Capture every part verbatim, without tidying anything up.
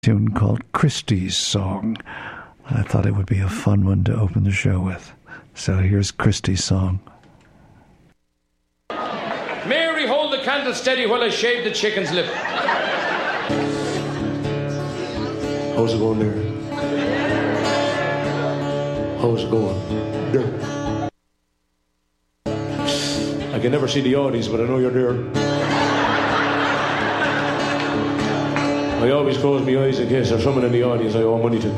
Tune called Christie's Song. I thought it would be a fun one to open the show with. So here's Christie's Song. Mary, hold the candle steady while I shave the chicken's lip. How's it going there? How's it going there? I can never see the audience, but I know you're there. I always close my eyes in case there's someone in the audience I owe money to.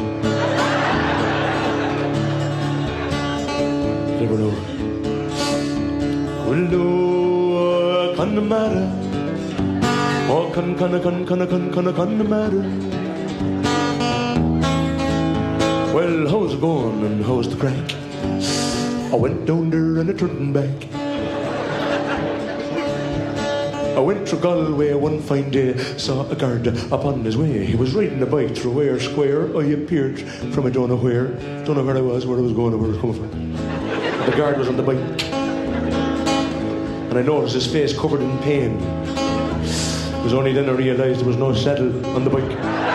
Never know. Well, no, can matter. Oh, can, can, can, can, can, can, can matter. Well, how's it going and how's the crack? I went down there and I turned back. I went through Galway one fine day, saw a guard upon his way. He was riding a bike through Ware Square. I appeared from I don't know where. Don't know where I was, where I was going, or where I was coming from. The guard was on the bike. And I noticed his face covered in pain. It was only then I realised there was no saddle on the bike.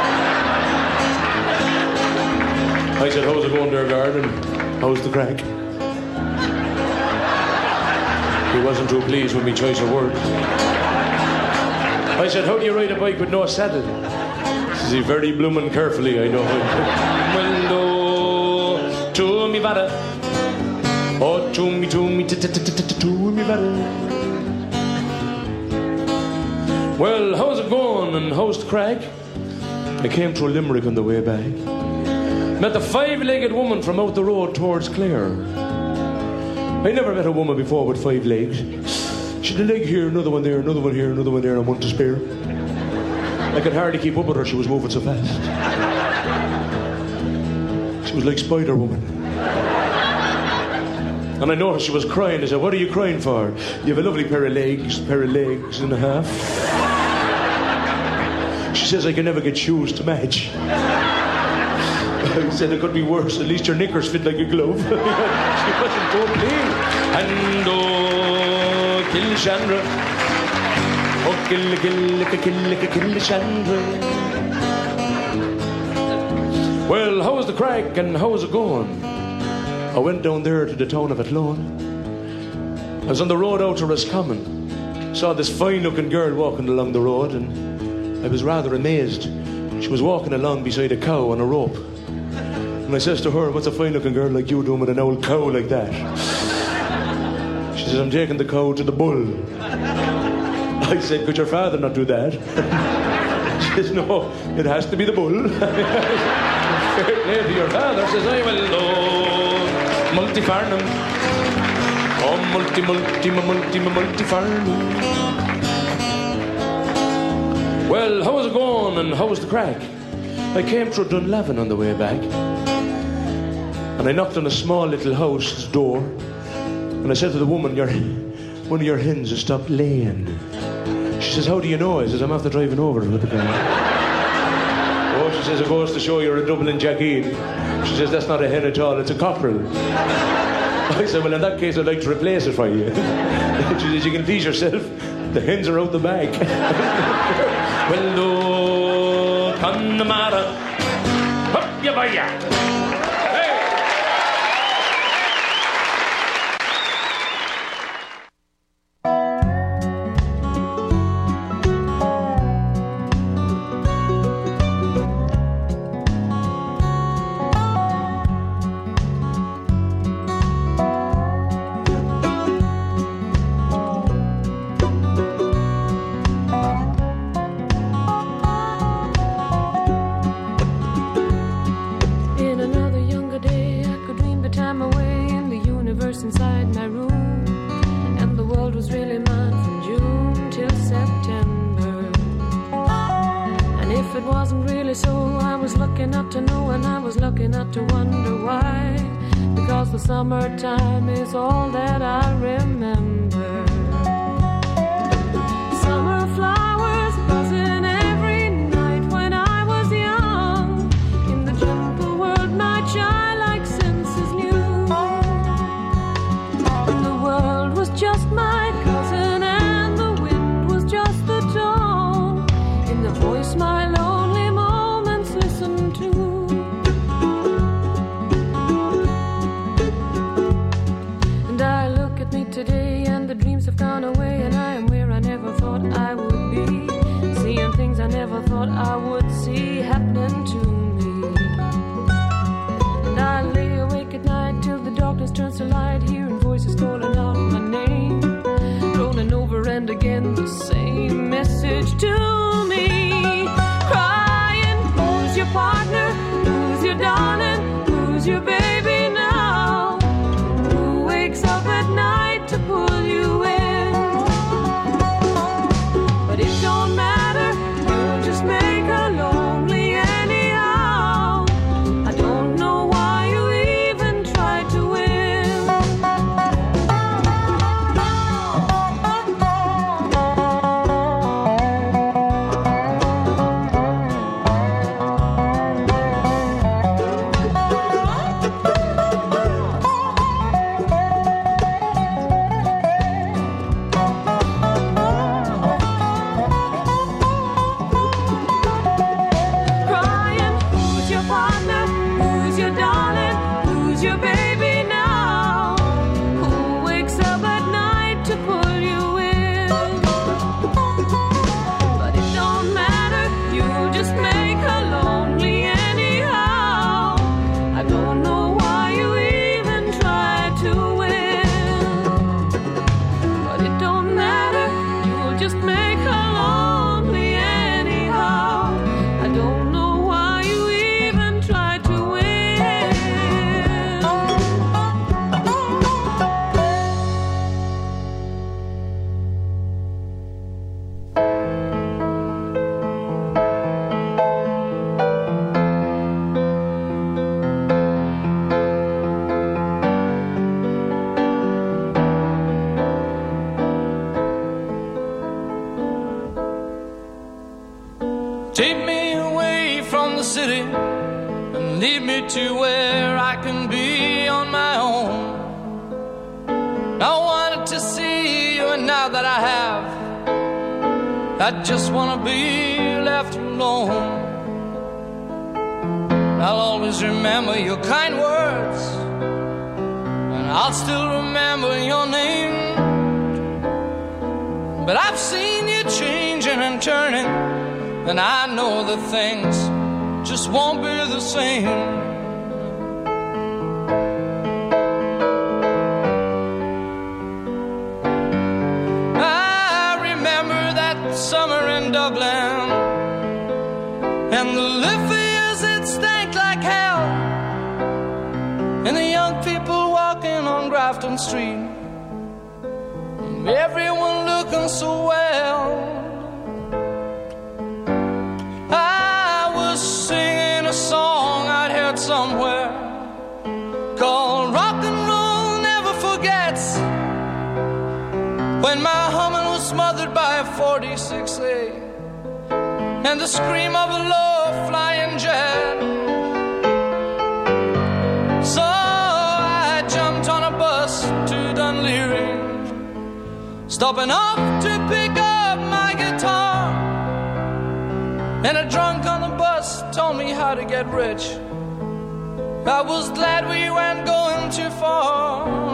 I said, how's it going there, guard? And how's the crack? He wasn't too pleased with me choice of words. I said, how do you ride a bike with no saddle? Says he, very bloomin' carefully, I know. Well, oh, to me bada. Oh, to me, to me, to me bada. Well, how's it going and how's the crack? I came through Limerick on the way back. Met the five-legged woman from out the road towards Clare. I never met a woman before with five legs. She had a leg here, another one there, another one here, another one there, and one to spare. I could hardly keep up with her, she was moving so fast. She was like Spider-Woman. And I noticed she was crying. I said, what are you crying for? You have a lovely pair of legs, pair of legs and a half. She says, I can never get shoes to match. I said, it could be worse. At least your knickers fit like a glove. She wasn't so clean. And oh, kill Chandra. Oh, kill, kill, kill, kill, kill Chandra. Well, how's the crack and how's it going? I went down there to the town of Athlone. I was on the road out to Roscommon. Saw this fine-looking girl walking along the road, and I was rather amazed. She was walking along beside a cow on a rope. And I says to her, what's a fine-looking girl like you doing with an old cow like that? She says, I'm taking the cow to the bull. I said, could your father not do that? She says, no, it has to be the bull. Fair play to your father. Says, I will know multi-farnham. Oh, multi, multi, multi, multi-farnham. Well, how's it going and how's the crack? I came through Dunlavin on the way back. And I knocked on a small little house's door. And I said to the woman, your, one of your hens has stopped laying. She says, how do you know? I says, I'm after driving over with the car. Oh, she says, it goes to show you're a Dublin Jackie. She says, that's not a hen at all, it's a cockerel. I said, well, in that case, I'd like to replace it for you. She says, you can please yourself. The hens are out the back. Well, no, Connemara. Hup, ya, ya. Summertime is all that I remember. Summer flowers buzzing every night when I was young. In the gentle world my childlike senses knew. And the world was just my cousin and the wind was just the tone. In the voice my lonely moments partner? Who's your darling? Who's your baby now? Who wakes up at night to pull you in? But it don't matter, you'll just make her lonely anyhow. I don't know why you even try to win. Crying, who's your partner? Who's your darling? Who's your baby now? Who wakes up at night to pull you in? But it don't matter, you just make her lonely anyhow. I don't know why you even try to win. But it don't matter, you'll just make her lonely anyhow. I don't know why you even try to win. Take me away from the city and lead me to where I can be on my own. I wanted to see you, and now that I have, I just want to be left alone. I'll always remember your kind words, and I'll still remember your name. But I've seen you changing and turning, and I know that things just won't be the same. I remember that summer in Dublin, and the Liffey's, it stank like hell, and the young people walking on Grafton Street, and everyone looking so well. I was singing a song I'd heard somewhere called Rock and Roll Never Forgets, when my humming was smothered by a forty-six A and the scream of a low-flying jet. So I jumped on a bus to Dunleary, stopping off to pick up my guitar. And a drunk on the bus told me how to get rich. I was glad we weren't going too far.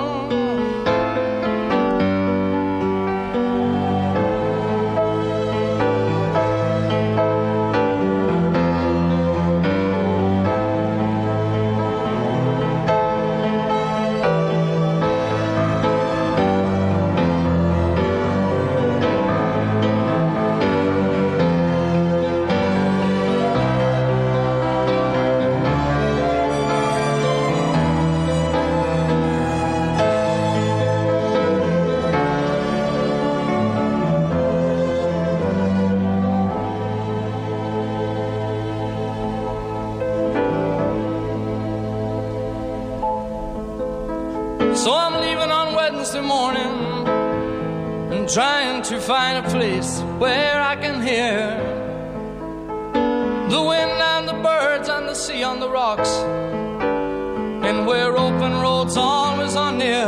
So I'm leaving on Wednesday morning and trying to find a place where I can hear the wind and the birds and the sea on the rocks, and where open roads always are near.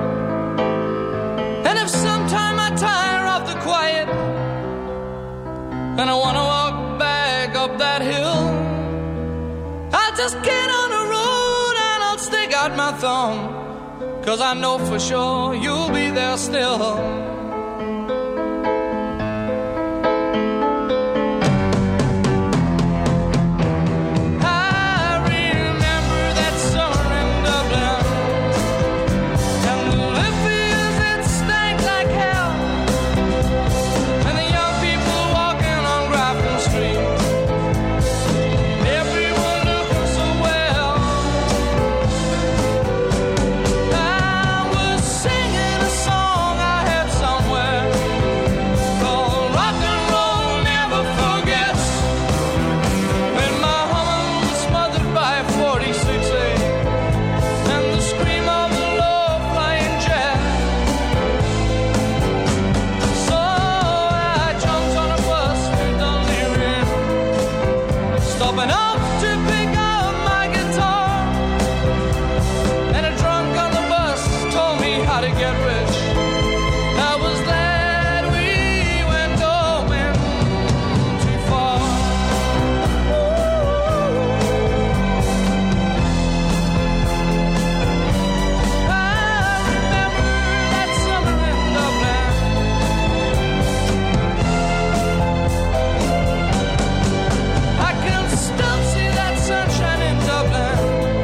And if sometime I tire of the quiet and I want to walk back up that hill, I'll just get on the road and I'll stick out my thumb, 'cause I know for sure you'll be there still. Every to pick up my guitar, and a drunk on the bus told me how to get rich. I was glad we went going too far. I remember that summer in Dublin. I can still see that sunshine in Dublin.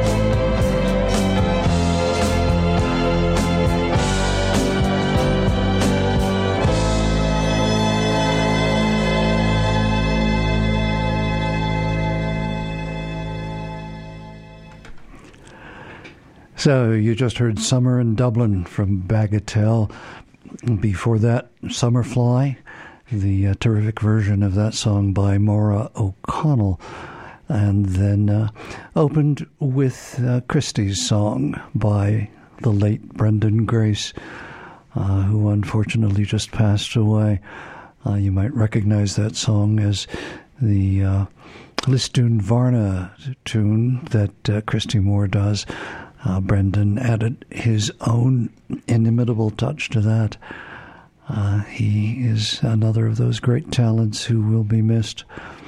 So you just heard Summer in Dublin from Bagatelle. Before that, Summerfly, the uh, terrific version of that song by Maura O'Connell. And then uh, opened with uh, Christie's song by the late Brendan Grace, uh, who unfortunately just passed away. Uh, you might recognize that song as the uh, Listún Varna tune that uh, Christy Moore does. Uh, Brendan added his own inimitable touch to that. Uh, he is another of those great talents who will be missed.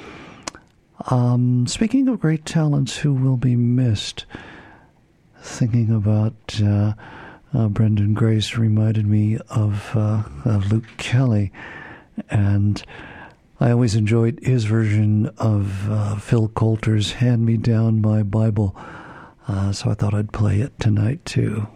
Um, speaking of great talents who will be missed, thinking about uh, uh, Brendan Grace reminded me of, uh, of Luke Kelly, and I always enjoyed his version of uh, Phil Coulter's Hand Me Down My Bible. Uh, so I thought I'd play it tonight, too.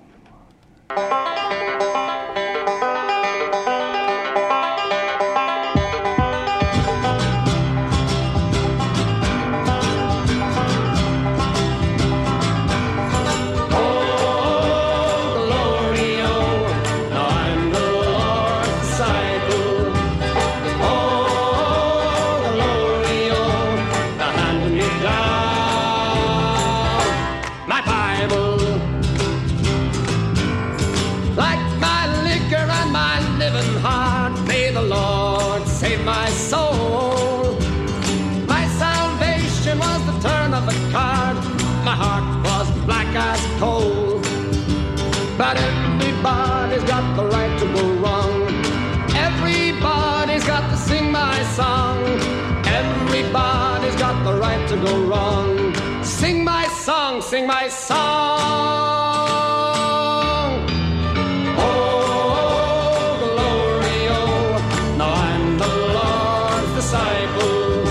But everybody's got the right to go wrong. Everybody's got to sing my song. Everybody's got the right to go wrong. Sing my song, sing my song. Oh, glory, oh, now I'm the Lord's disciple.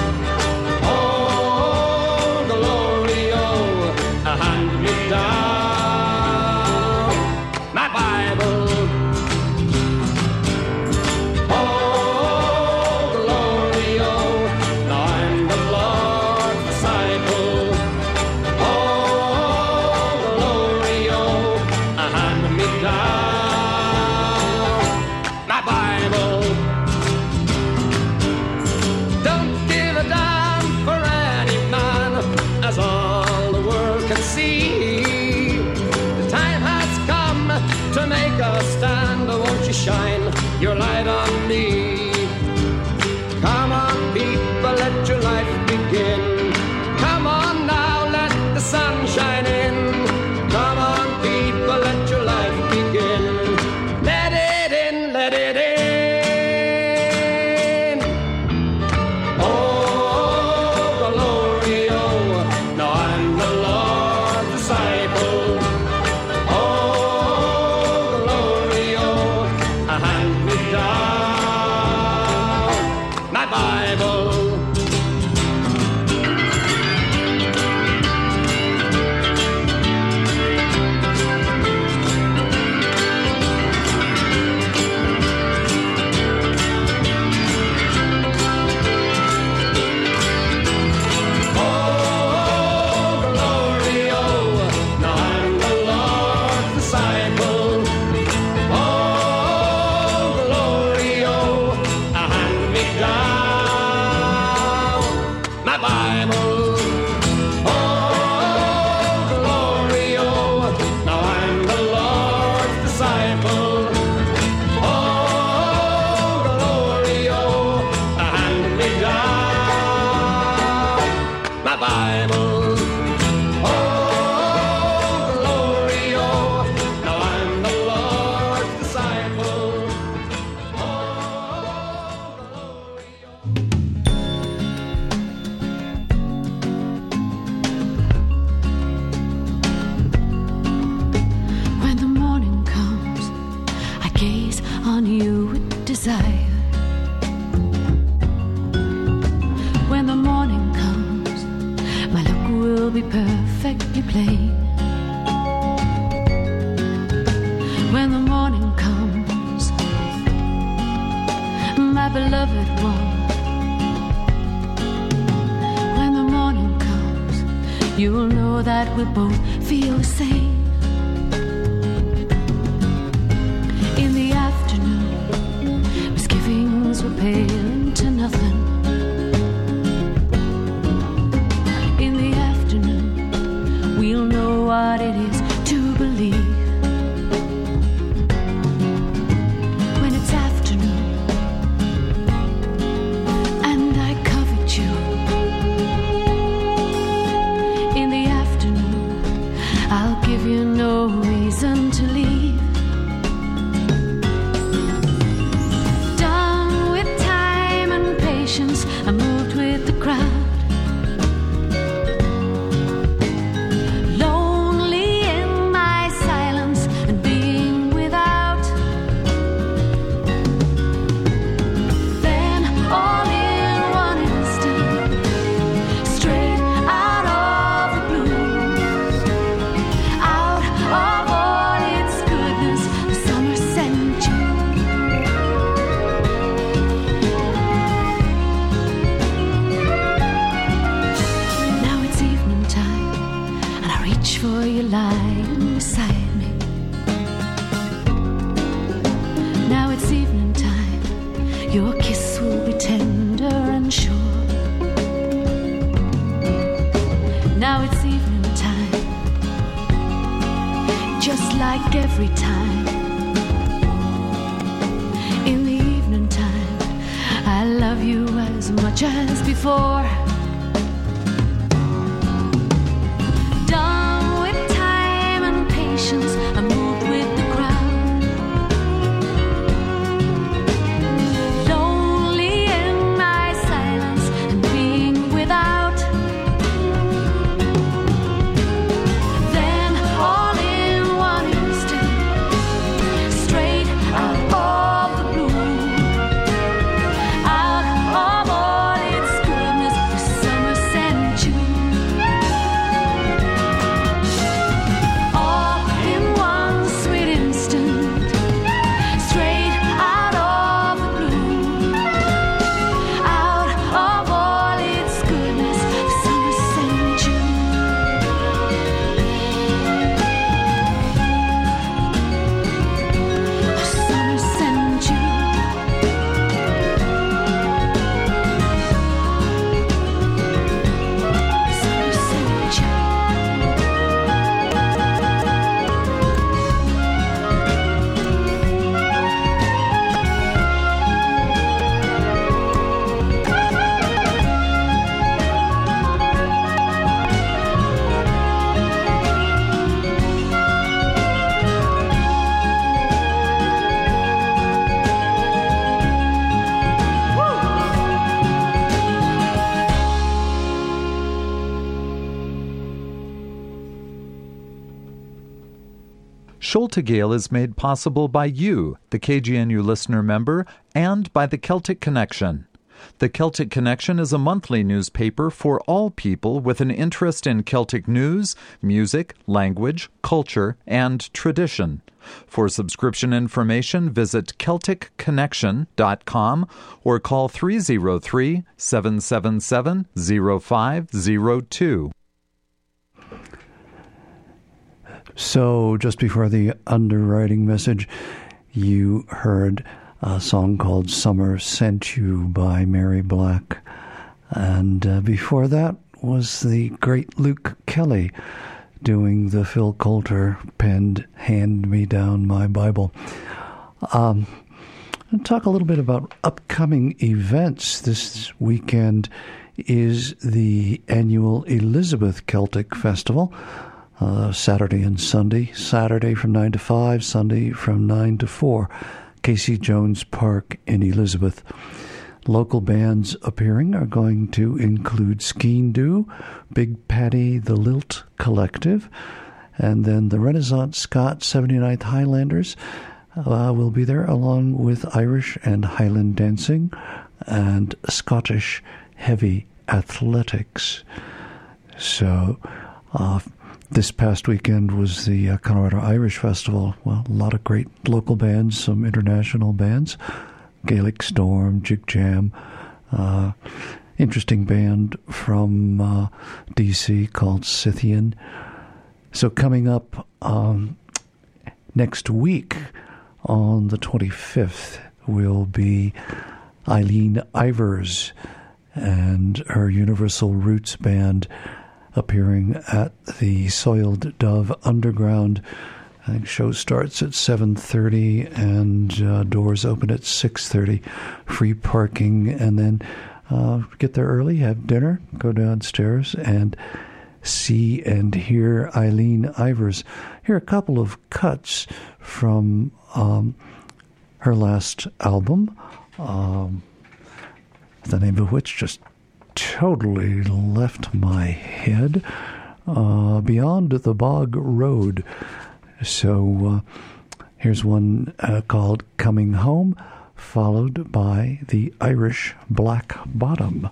Oh, glory, oh, hand me down Bible. Oh, glory, oh, now I'm the Lord's disciple. Oh, glory, oh, hand me down my Bible. Don't give a damn for any man, as all the world can see. To make a stand, won't you shine your light on me? Come on, people, let your life begin. Come on now, let the sun shine in. Come on, people, let your life begin. Let it in, let it in. Oh, glory, oh, now I'm the Lord's disciple. Hand me down desire. When the morning comes, my look will be perfectly plain. When the morning comes, my beloved one. When the morning comes, you'll know that we both feel the same. In the afternoon, misgivings will pale into nothing. In the afternoon, we'll know what it is to believe. When it's afternoon and I covet you, in the afternoon I'll give you no reason to leave. Done with time and patience, I moved with the crowd. Lonely in my silence and being without. Then all in one instant, straight out of the blue, out of all its goodness, the summer sent you. Now it's evening time, and I reach for you lying beside me. Now it's evening time, your kiss will be tender and sure. Now it's evening time, just like every time. In the evening time, I love you as much as before. Done with time and patience, I moved with the crowd. Lonely in my silence and being without. Then all in one instant, straight out of the blue, out of all its goodness, the summer sent you. All in one sweet instant, straight out of the blue, out of all its goodness, the summer sent you. The summer sent you. The summer sent you. Sholtegale is made possible by you, the K G N U listener member, and by the Celtic Connection. The Celtic Connection is a monthly newspaper for all people with an interest in Celtic news, music, language, culture, and tradition. For subscription information, visit Celtic Connection dot com or call three oh three, seven seven seven, oh five oh two. So, just before the underwriting message, you heard a song called Summer Sent You by Mary Black. And uh, before that was the great Luke Kelly doing the Phil Coulter penned Hand Me Down My Bible. Um, I'll talk a little bit about upcoming events. This weekend is the annual Elizabeth Celtic Festival. Uh, Saturday and Sunday. Saturday from nine to five, Sunday from nine to four. Casey Jones Park in Elizabeth. Local bands appearing are going to include Skeen Doo, Big Patty the Lilt Collective, and then the Renaissance Scott seventy-ninth Highlanders, uh, will be there, along with Irish and Highland dancing and Scottish heavy athletics. So uh, this past weekend was the uh, Colorado Irish Festival. Well, a lot of great local bands, some international bands, Gaelic Storm, Jig Jam, uh, interesting band from uh, D C called Scythian. So coming up um, next week on the twenty-fifth will be Eileen Ivers and her Universal Roots Band appearing at the Soiled Dove Underground. I think show starts at seven thirty and uh, doors open at six thirty. Free parking, and then uh, get there early, have dinner, go downstairs, and see and hear Eileen Ivers. Here are a couple of cuts from um, her last album, um, the name of which just totally left my head, uh, Beyond the Bog Road. So uh, here's one uh, called Coming Home, followed by the Irish Black Bottom.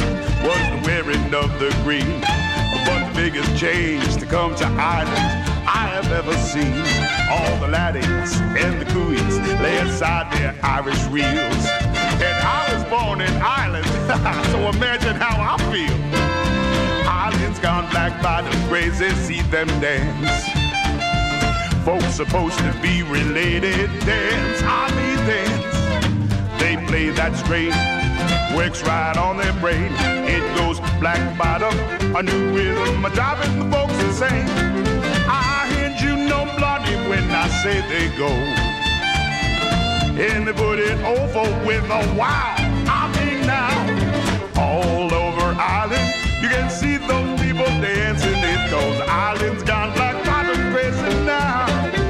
of the green. But the biggest change to come to Ireland, I have ever seen. All the laddies and the cooies lay aside their Irish reels. And I was born in Ireland, so imagine how I feel. Ireland's gone black by the crazy, see them dance. Folks supposed to be related, dance, I mean dance. They play that straight, works right on their brain. It goes black bottom, a new rhythm, a driving the folks insane. I hand you no bloody when I say they go. And they put it over with a wow. I mean now, all over Ireland, you can see those people dancing. It goes, Ireland's gone black by the crazy now.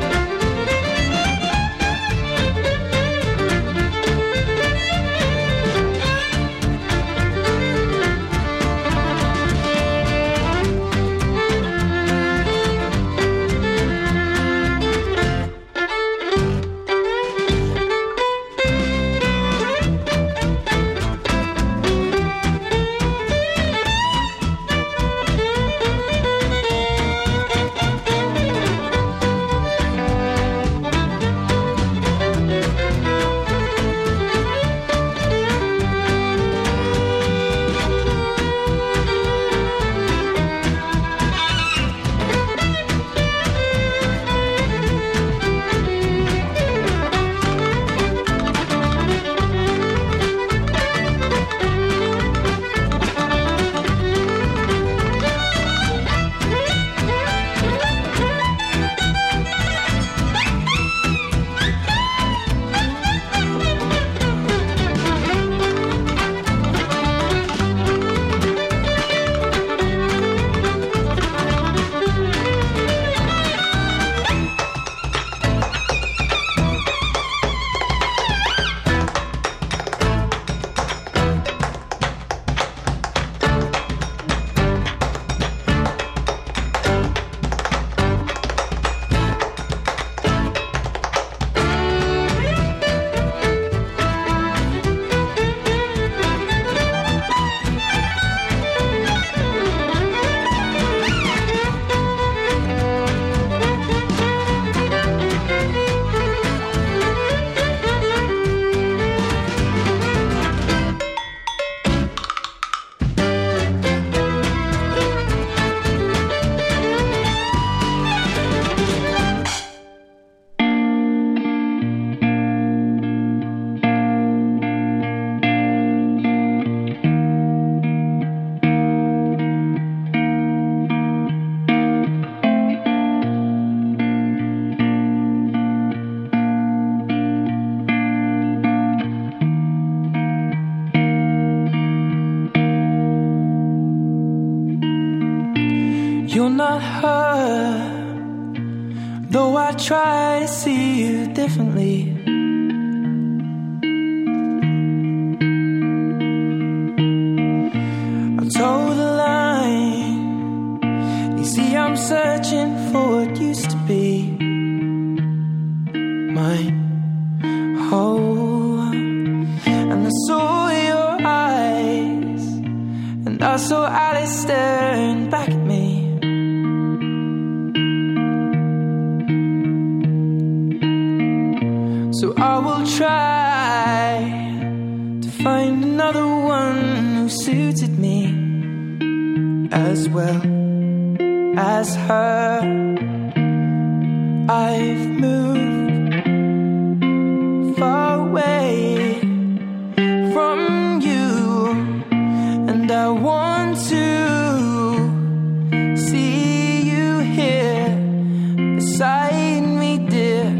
You're not her, though I try to see you differently. I told the line. You see, I'm searching for what used to be mine. Oh, and I saw your eyes, and I saw Alice staring back at me. So I will try to find another one who suited me as well as her. I've moved far away from you, and I want to see you here beside me, dear.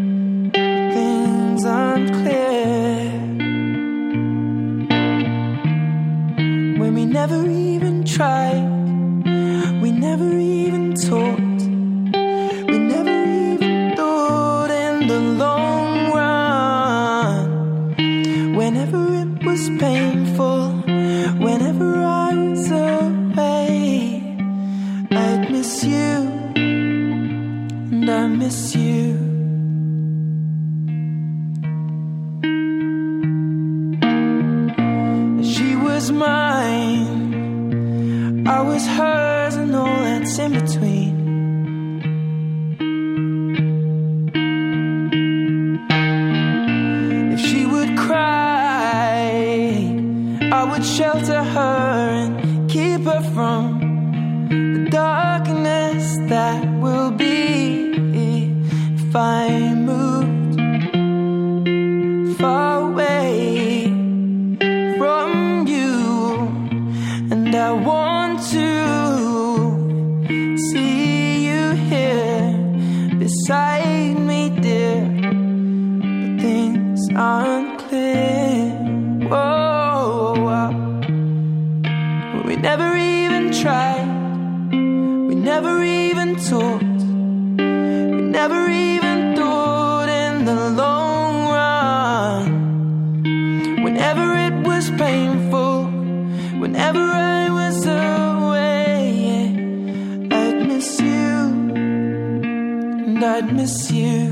Unclear when we never even tried, we never even talked, we never even thought in the long run. Whenever it was painful, whenever I was away, I'd miss you, and I miss you. Mine, I was hers, and all that's in between. shelter her and keep her from the darkness that will be if I moved far away from you. And I want to see you here beside me, dear, but things aren't clear. Whoa, we never even tried, we never even talked, we never even thought in the long run. Whenever it was painful, whenever I was away, I'd miss you, and I'd miss you.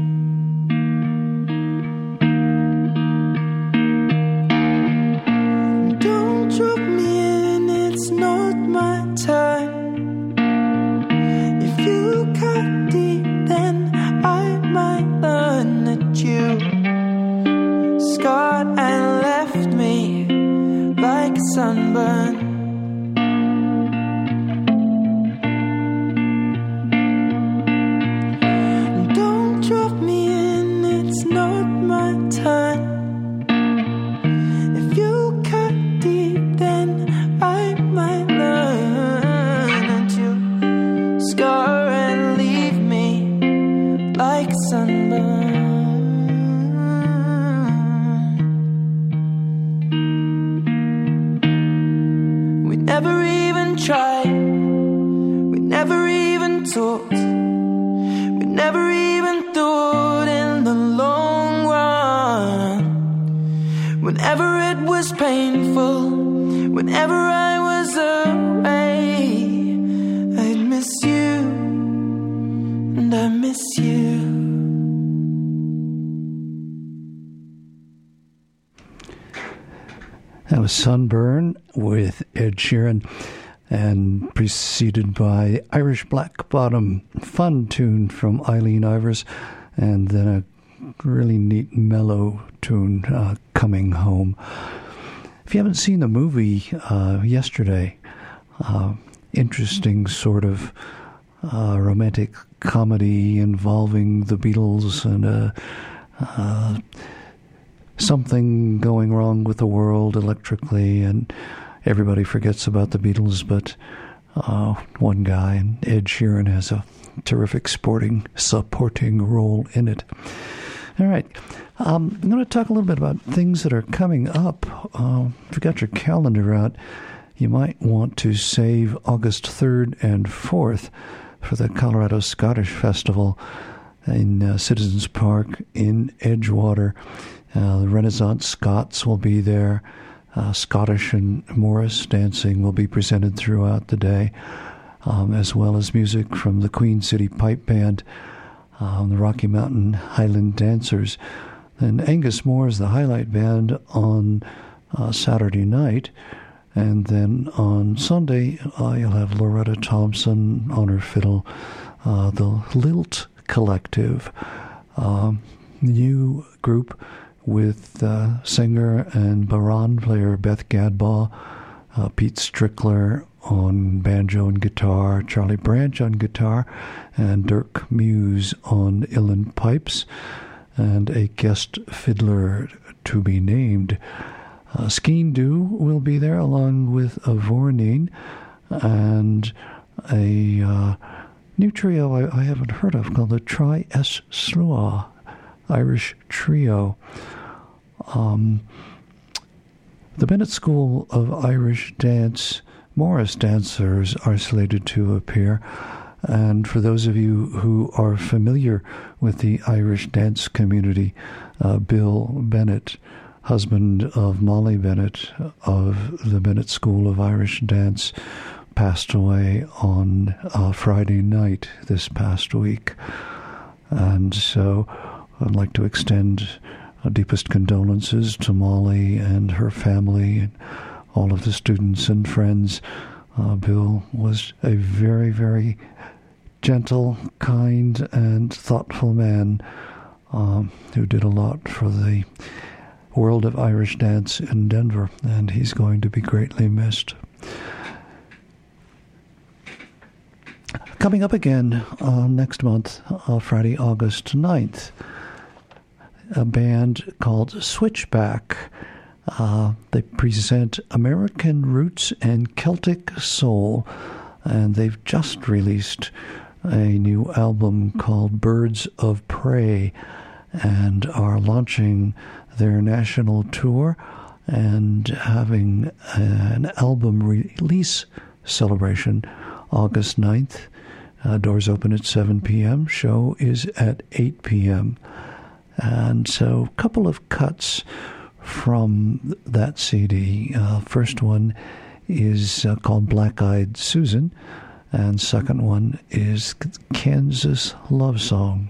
Don't drop me in, it's not my time. If you cut deep, then I might learn that you scarred and left me like a sunburn. Don't drop me in, it's not my time. If you cut deep, then I might learn that you scar and leave me like a sunburn. We never even tried, we never even talked, we never even thought in the long run. Whenever it was painful, whenever I was away, I'd miss you, and I miss you. That was Sunburn with Ed Sheeran, and preceded by Irish Black Bottom, fun tune from Eileen Ivers, and then a really neat mellow tune, uh, Coming Home. If you haven't seen the movie uh, yesterday, uh, interesting sort of uh, romantic comedy involving the Beatles and a uh, something going wrong with the world electrically, and everybody forgets about the Beatles, but uh, one guy, and Ed Sheeran, has a terrific sporting supporting role in it. All right, um, I'm going to talk a little bit about things that are coming up. Uh, if you got your calendar out, you might want to save August third and fourth for the Colorado Scottish Festival in uh, Citizens Park in Edgewater. Uh, the Renaissance Scots will be there. Uh, Scottish and Morris dancing will be presented throughout the day, um, as well as music from the Queen City Pipe Band, um, the Rocky Mountain Highland Dancers. And Angus Moore is the highlight band on uh, Saturday night. And then on Sunday, uh, you'll have Loretta Thompson on her fiddle, uh, the Lilt Collective, um, new group with uh, singer and baron player Beth Gadbaugh, uh, Pete Strickler on banjo and guitar, Charlie Branch on guitar, and Dirk Muse on uilleann pipes, and a guest fiddler to be named. Uh, Skeen Dhu will be there along with a Vorneen and a uh, new trio I, I haven't heard of called the Tri Es Slua, Irish trio. Um, the Bennett School of Irish Dance Morris dancers are slated to appear, and for those of you who are familiar with the Irish dance community, uh, Bill Bennett, husband of Molly Bennett of the Bennett School of Irish Dance, passed away on uh, Friday night this past week. And so I'd like to extend our deepest condolences to Molly and her family and all of the students and friends. Uh, Bill was a very, very gentle, kind, and thoughtful man um, who did a lot for the World of Irish Dance in Denver, and he's going to be greatly missed. Coming up again uh, next month, uh, Friday, August ninth, a band called Switchback. Uh, they present American Roots and Celtic Soul, and they've just released a new album called Birds of Prey and are launching their national tour and having an album release celebration August ninth. Uh, doors open at seven p.m. Show is at eight p.m. And so a couple of cuts from that C D. Uh, first one is uh, called Black Eyed Susan, and second one is Kansas Love Song.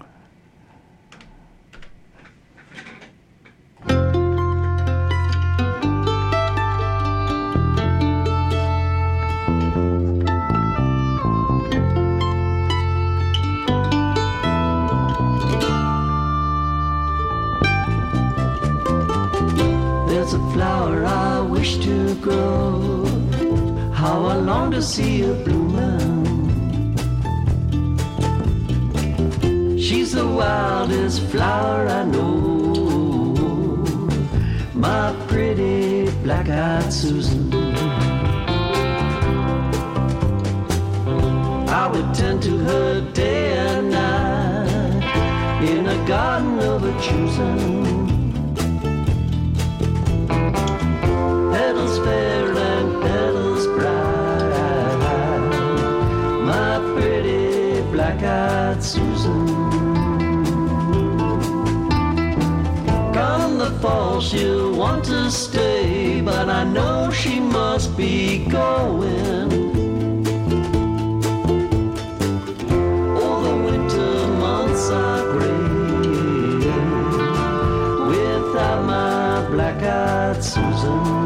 There's a flower I wish to grow, how I long to see her blooming. She's the wildest flower I know, my pretty black-eyed Susan. I would tend to her day and night in a garden of her choosing. Petals fair and petals bright, my pretty black-eyed Susan. Come the fall, she'll want to stay, but I know she must be going. Oh, the winter months are gray without my black-eyed Susan.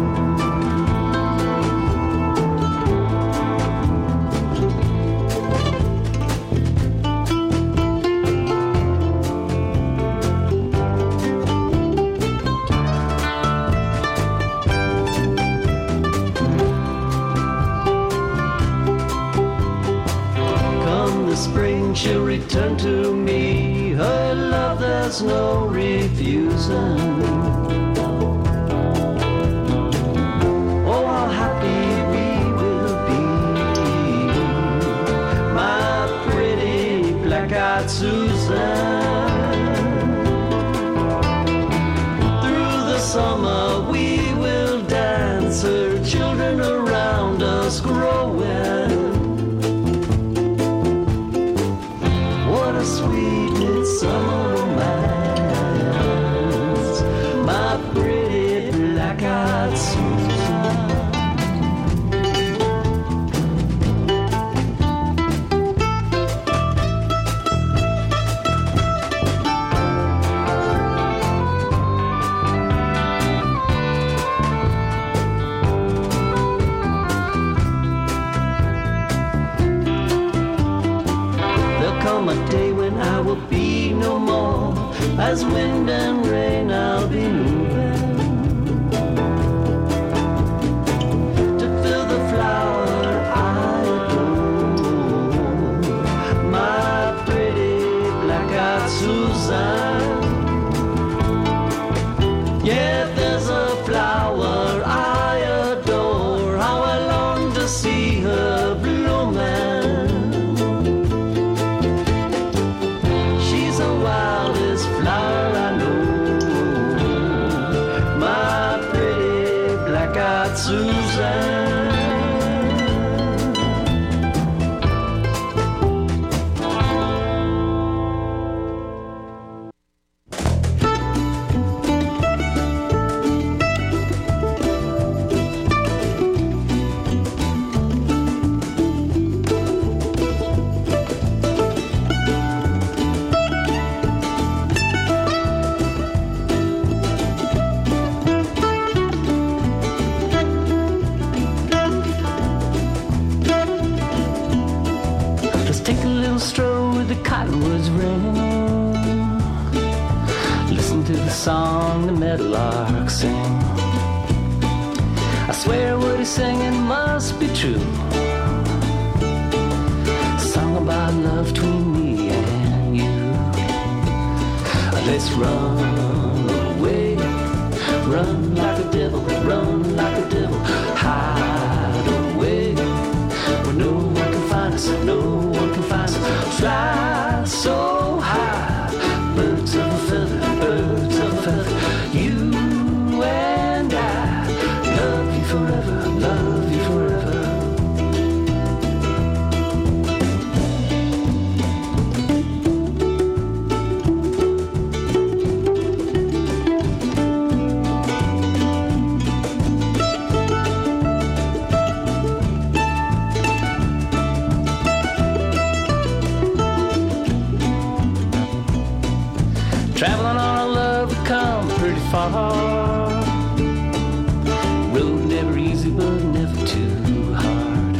Spring she'll return to me, her love there's no refusing. Oh, how happy we will be, my pretty black-eyed Susan. Through the summer we will dance, her children around us growing. What a sweet midsummer romance, my pretty black-eyed Susan. There'll come a day when I will be no more, as wind and rain I'll be moving to fill the flower I adore, my pretty black-eyed Susan. Yeah, there's a flower I adore, how I long to see her blooming. Wildest flower I know, my pretty black-eyed Susan. Take a little stroll with the cottonwoods ring. Listen to to the song the meadowlarks sing. I swear what he's singing must be true. A song about love between me and you. Let's run away, run like a devil, run like a devil, hide away where no one can find us, no one can find us. Fly so high, birds of a feather, birds of a feather. You and I, love you forever, love you forever. Traveling on a love, we've come pretty far. Road never easy, but never too hard.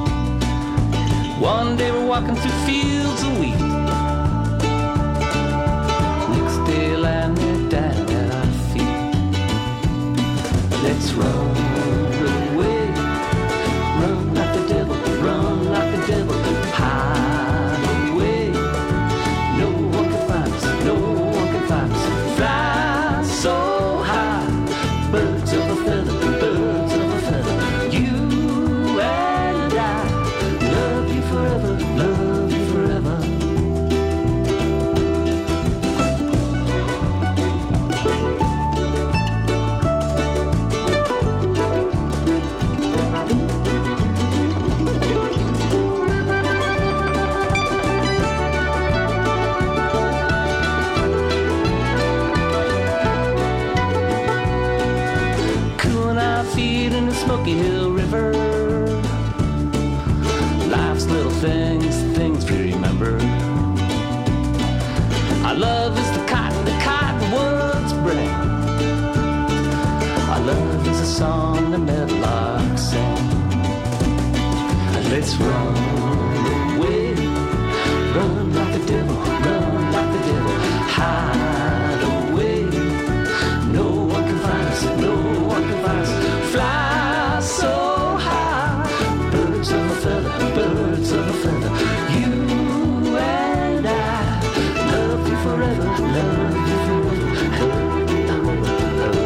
One day we're walking through fields of wheat. Next day lying there down at our feet. Let's run away, run like the devil, run like the devil, hide away. No one can find us, no one can find us. Fly so high, birds of a feather, birds of a feather. You and I, love you forever, love you forever. Cooling our feet in the Smoky Hill River. Life's little things, things we remember. Our love is the cotton, the cottonwoods bring. Our love is a song the meadowlarks sing. Let's run away, run like the devil, run like the devil, hide away. No one can find us, no one can find us. Fly so high, birds of a feather, birds of a feather. You and I, love you forever, love you forever, love you forever, love you forever.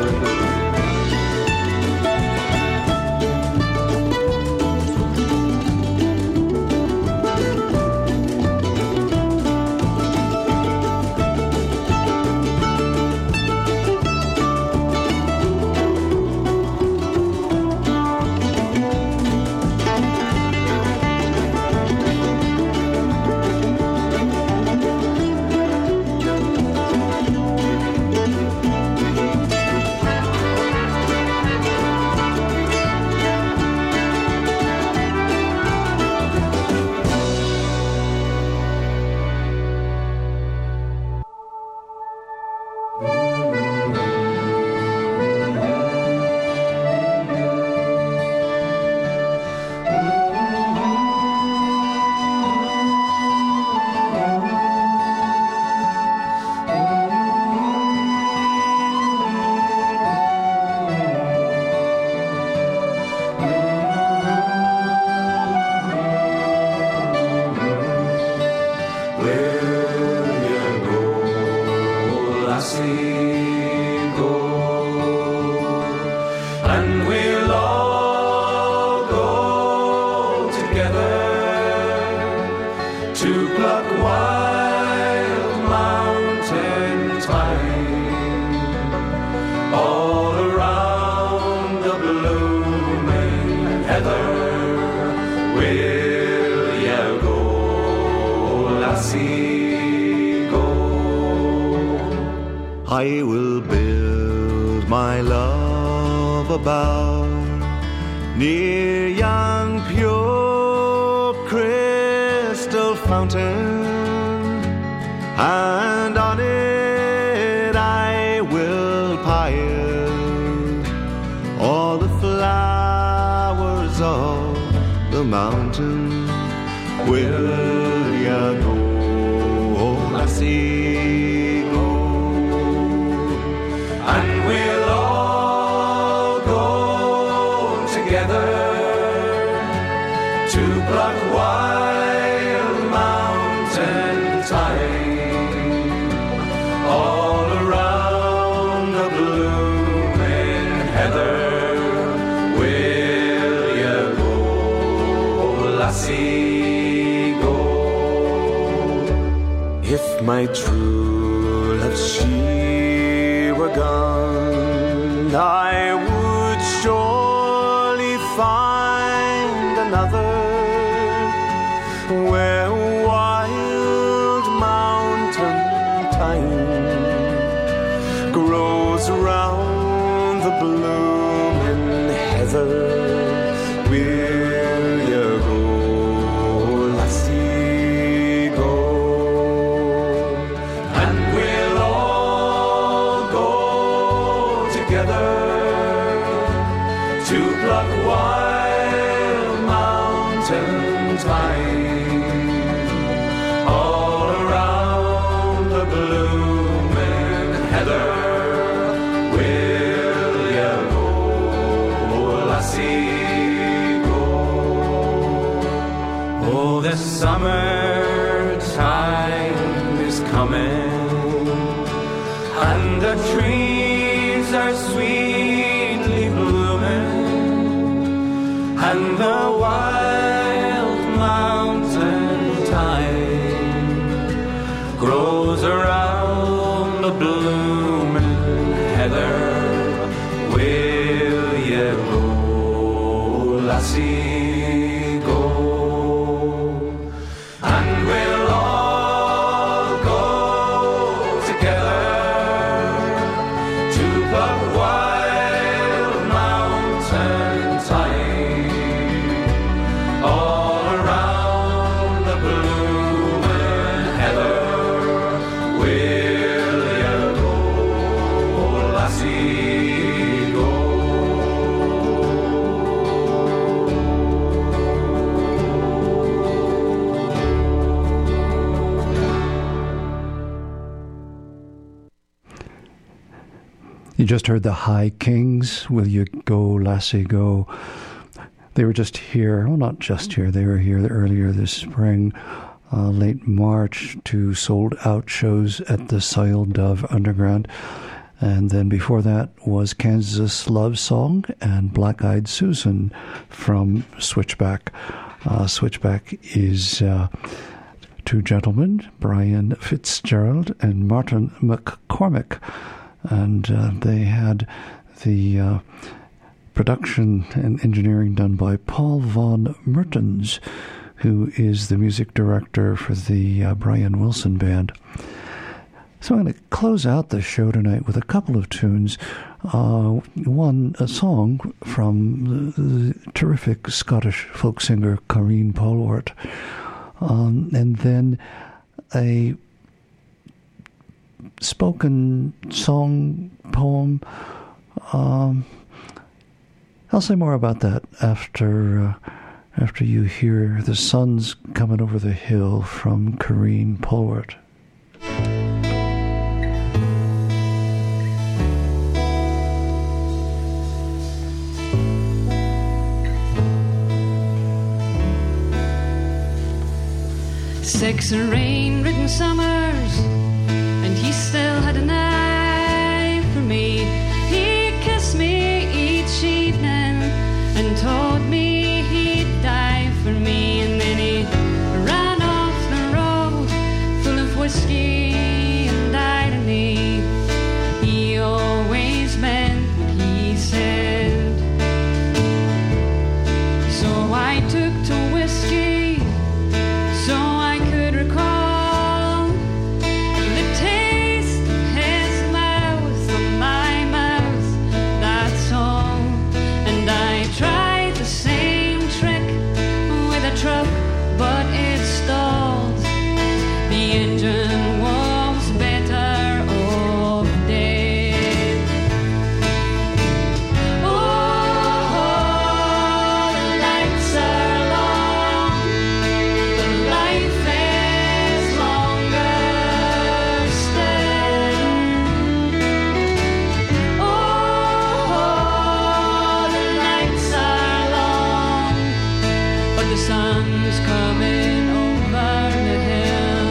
I will build my love about near yon pure crystal fountain, and on it I will pile all the flowers of the mountain. Will ya go, lassie, go? If my true love, she were gone, I would surely find another where wild mountain thyme grows round the blooming heather. Will you go, lassie, go? And we'll all go together to pluck wild mountain thyme all around the blooming heather. Will you go, lassie? Oh, the summertime is coming, and the trees are sweetly blooming, and the wild mountain thyme grows around the blooming heather. Will you go, lassie? You just heard the High Kings, Will You Go, Lassie, Go. They were just here, well, not just here, they were here earlier this spring, uh, late March, two sold-out shows at the Soil Dove Underground. And then before that was Kansas Love Song and Black Eyed Susan from Switchback. Uh, Switchback is uh, two gentlemen, Brian Fitzgerald and Martin McCormick. And uh, they had the uh, production and engineering done by Paul Von Mertens, who is the music director for the uh, Brian Wilson Band. So I'm going to close out the show tonight with a couple of tunes. Uh, one, a song from the, the terrific Scottish folk singer Corrine Polwart, um, and then a spoken song poem. Um, I'll say more about that after uh, after you hear The Sun's Coming Over the Hill from Corrine Polwart. Six rain-ridden summers, and he still had an eye for me. He kissed me each evening and told me he'd die for me. And then he ran off the road full of whiskey and irony. He always meant what he said. So I took to whiskey so I could recall the taste of his mouth on my mouth, that's all. And I tried the same trick with a truck, but it stalled. The engine was better off dead. Oh, the nights are long, the life is longer still. Oh, the nights are long, but the sun's coming over the hill.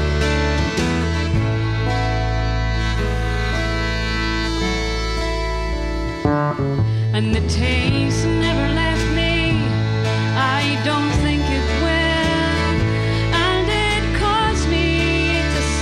And the taste never left me, I don't think it will. And it caused me to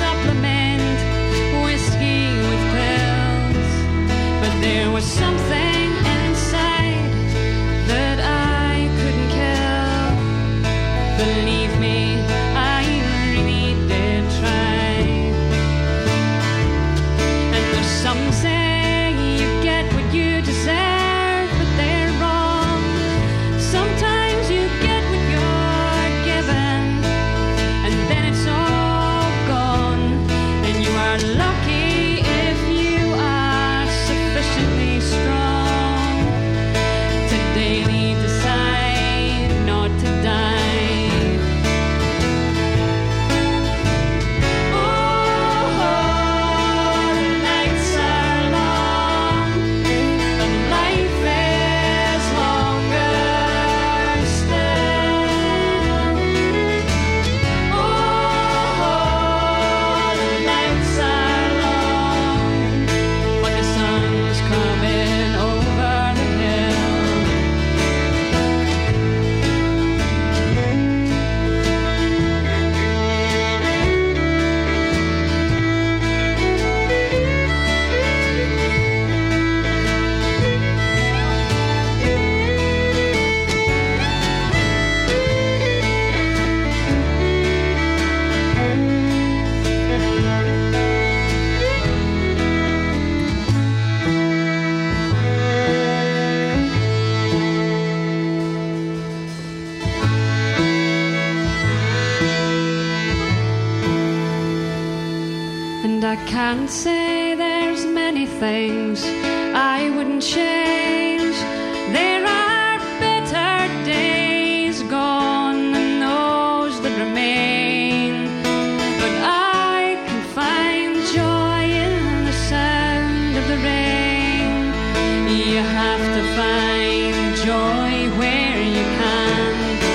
can't say there's many things I wouldn't change. There are better days gone than those that remain, but I can find joy in the sound of the rain. You have to find joy where you can.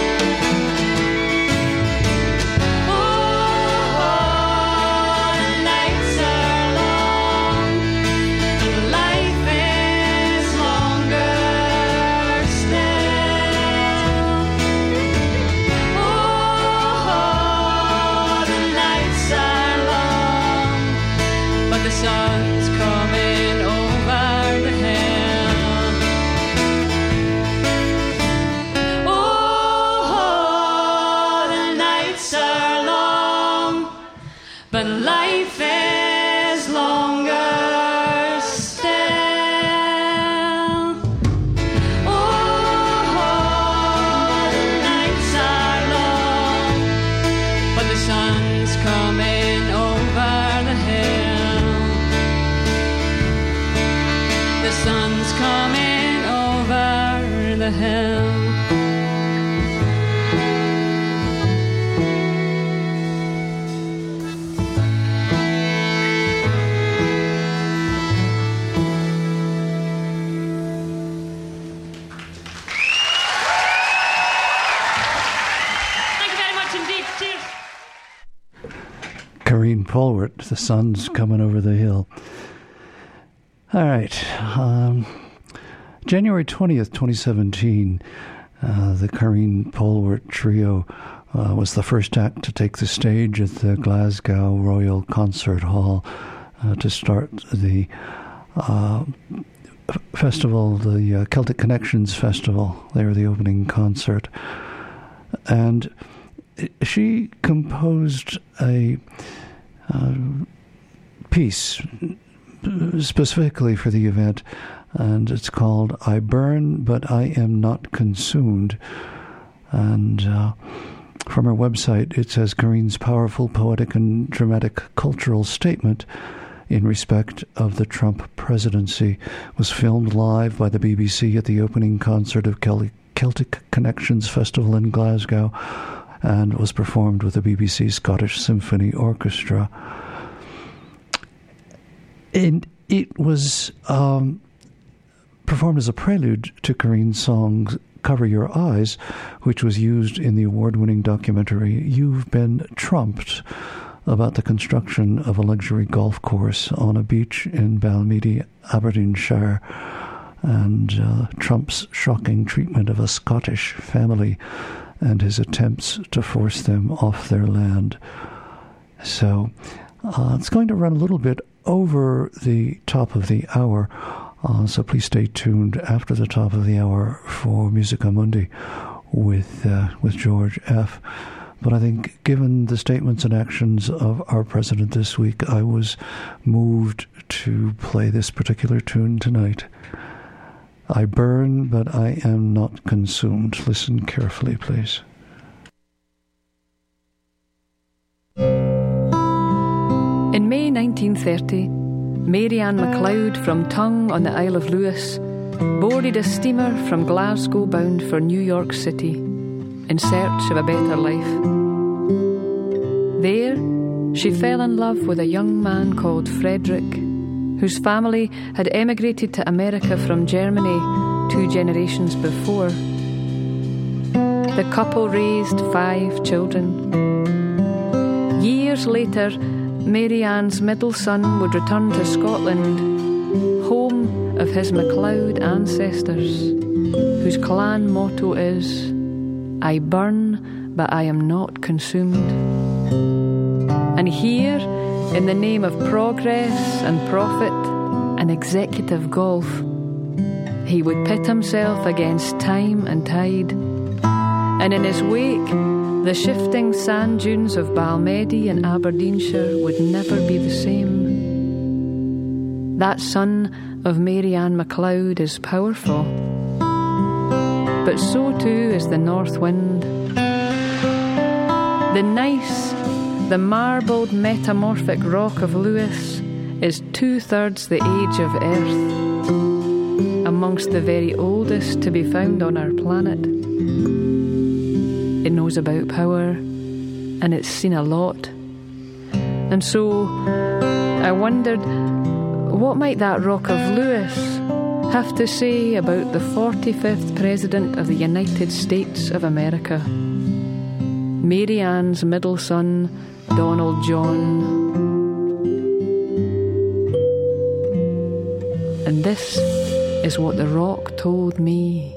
Karine Polwart, The Sun's Coming Over the Hill. All right. Um, January twentieth, twenty seventeen, uh, the Karine Polwart Trio uh, was the first act to take the stage at the Glasgow Royal Concert Hall uh, to start the uh, festival, the uh, Celtic Connections Festival. They were the opening concert. And she composed a uh, piece specifically for the event, and it's called I Burn, But I Am Not Consumed. And uh, from her website, it says, Karine's powerful, poetic, and dramatic cultural statement in respect of the Trump presidency was filmed live by the B B C at the opening concert of Celtic Connections Festival in Glasgow, and was performed with the B B C Scottish Symphony Orchestra. And it was um, performed as a prelude to Karine's song Cover Your Eyes, which was used in the award-winning documentary You've Been Trumped, about the construction of a luxury golf course on a beach in Balmeedy, Aberdeenshire, and uh, Trump's shocking treatment of a Scottish family and his attempts to force them off their land. So uh, it's going to run a little bit over the top of the hour, uh, so please stay tuned after the top of the hour for Musica Mundi with uh, with George F. But I think, given the statements and actions of our president this week, I was moved to play this particular tune tonight. I burn, but I am not consumed. Listen carefully, please. In May nineteen thirty, Mary Ann MacLeod from Tongue on the Isle of Lewis boarded a steamer from Glasgow bound for New York City in search of a better life. There, she fell in love with a young man called Frederick, whose family had emigrated to America from Germany two generations before. The couple raised five children. Years later, Mary Ann's middle son would return to Scotland, home of his MacLeod ancestors, whose clan motto is, I burn, but I am not consumed. And here, in the name of progress and profit and executive golf, he would pit himself against time and tide, and in his wake, the shifting sand dunes of Balmeedy in Aberdeenshire would never be the same. That son of Mary Ann MacLeod is powerful, but so too is the north wind. The gneiss, the marbled metamorphic rock of Lewis, is two-thirds the age of Earth, amongst the very oldest to be found on our planet. It knows about power, and it's seen a lot. And so I wondered, what might that rock of Lewis have to say about the forty-fifth President of the United States of America, Mary Ann's middle son, Donald John. And this is what the rock told me.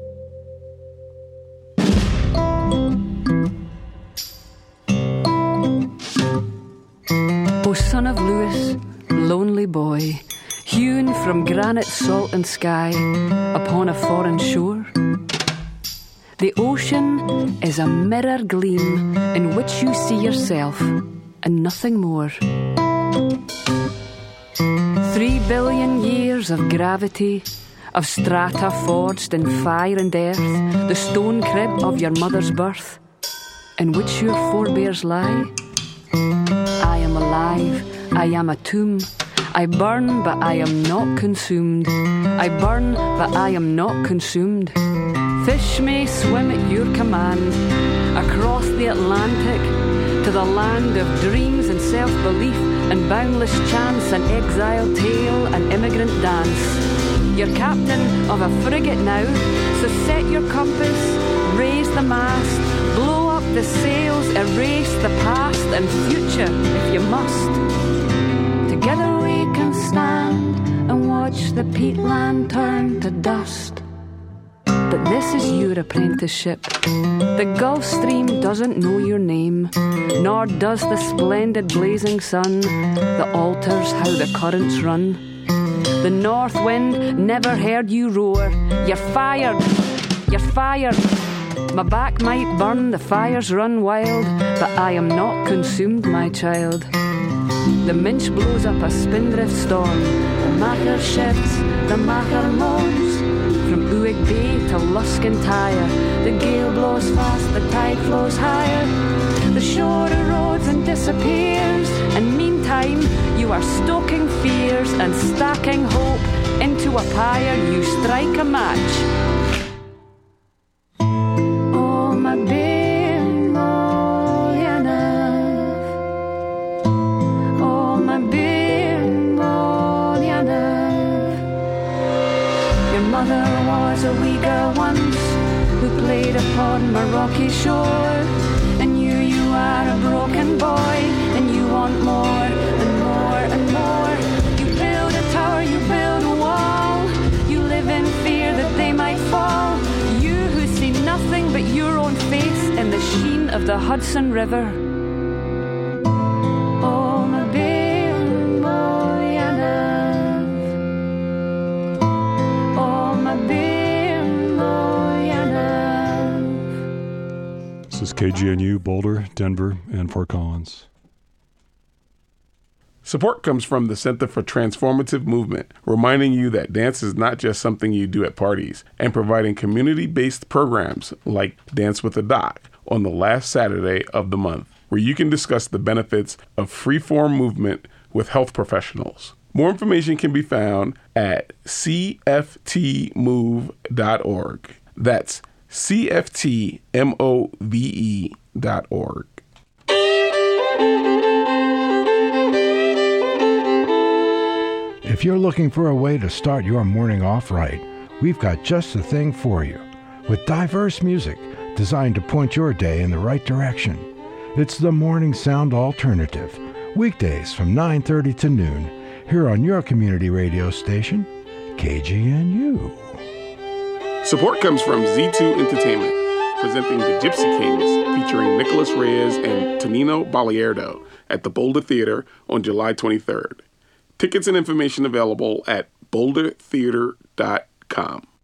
O son of Lewis, lonely boy, hewn from granite, salt and sky, upon a foreign shore, the ocean is a mirror gleam in which you see yourself and nothing more. Three billion years of gravity, of strata forged in fire and earth, the stone crib of your mother's birth, in which your forebears lie. I am alive, I am a tomb. I burn, but I am not consumed. I burn, but I am not consumed. Fish may swim at your command, across the Atlantic, to the land of dreams and self-belief, and boundless chance, and exile tale, and immigrant dance. You're captain of a frigate now, so set your compass, raise the mast, blow up the sails, erase the past and future if you must. Together we can stand and watch the peatland turn to dust. But this is your apprenticeship. The Gulf Stream doesn't know your name, nor does the splendid blazing sun that alters how the currents run. The north wind never heard you roar. You're fired, you're fired. My back might burn, the fires run wild, but I am not consumed, my child. The Minch blows up a spindrift storm. The Macher shifts, the Macher moans. From Uig Bay to Luskin Tyre, the gale blows fast, the tide flows higher. The shore erodes and disappears, and meantime you are stoking fears and stacking hope into a pyre. You strike a match. Oh, my bairn, oh, yeah, oh, my bairn, oh, yeah. Your mother was a wee girl once who played upon my rocky shore, and you, you are a broken boy, and you want more and more and more. You build a tower, you build a wall, you live in fear that they might fall. You who see nothing but your own face in the sheen of the Hudson River. Oh, my bairn, oh, yeah, love. Oh, my bairn, oh, yeah, love. This is K G N U, Boulder, Denver, and Fort Collins. Support comes from the Center for Transformative Movement, reminding you that dance is not just something you do at parties, and providing community-based programs like Dance with a Doc on the last Saturday of the month, where you can discuss the benefits of free-form movement with health professionals. More information can be found at c f t move dot org. That's c f t move dot org. If you're looking for a way to start your morning off right, we've got just the thing for you. With diverse music designed to point your day in the right direction. It's the Morning Sound Alternative, weekdays from nine thirty to noon, here on your community radio station, K G N U. Support comes from Z two Entertainment, presenting The Gypsy Kings, featuring Nicholas Reyes and Tonino Baliardo at the Boulder Theater on July twenty-third. Tickets and information available at boulder theater dot com.